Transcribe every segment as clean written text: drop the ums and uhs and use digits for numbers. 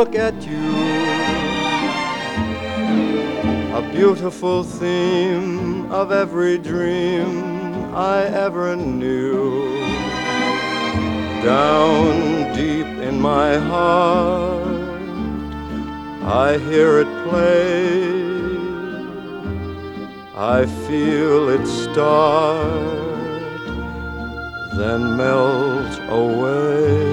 look at you, a beautiful theme of every dream I ever knew. Down deep in my heart, I hear it play. I feel it start, then melt away.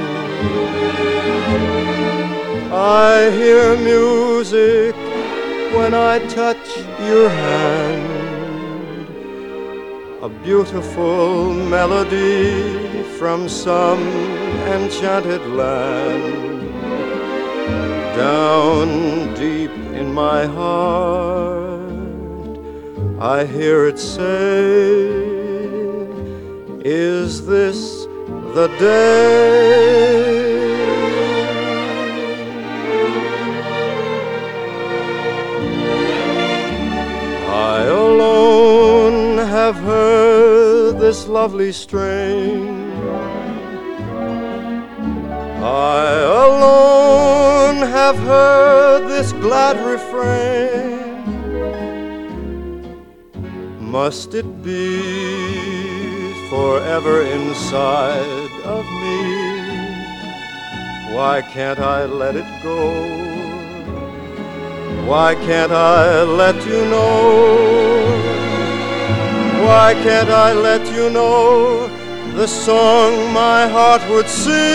I hear music when I touch your hand, a beautiful melody from some enchanted land. Down deep in my heart, I hear it say, is this the day? I alone have heard this lovely strain. I alone have heard this glad refrain. Must it be forever inside of me? Why can't I let it go? Why can't I let you know? Why can't I let you know the song my heart would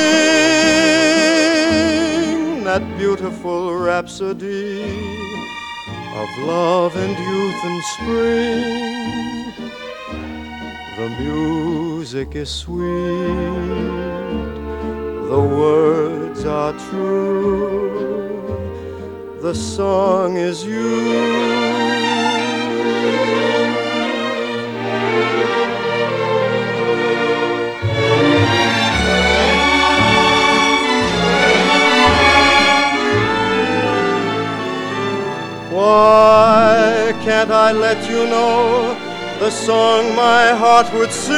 sing? That beautiful rhapsody of love and youth and spring. The music is sweet, the words are true, the song is you. Why can't I let you know the song my heart would sing?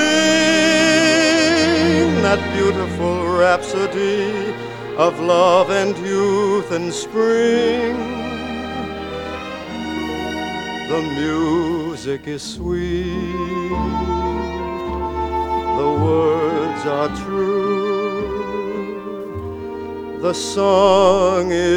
That beautiful rhapsody of love and youth and spring. The music is sweet, the words are true, the song is